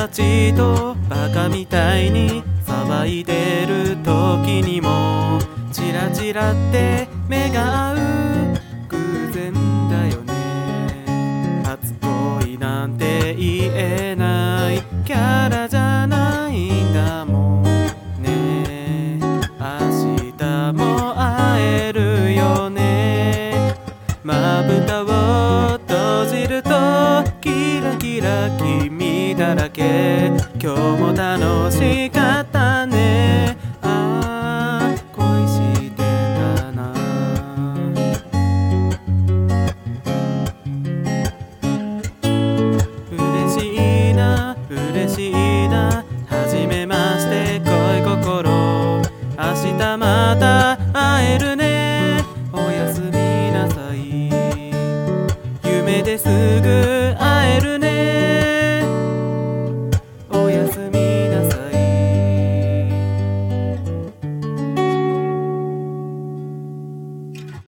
達とバカみたいに騒いでる時にもチラチラって目が合う偶然だよね。初恋なんて言えないキャラじゃないんだもんね。明日も会えるよね。まぶたを閉じるとキラキラ君だらけ。今日も楽しかったね。ああ恋してんだな。嬉しいな嬉しいな初めまして恋心。明日また会えるね。おやすみなさい。夢です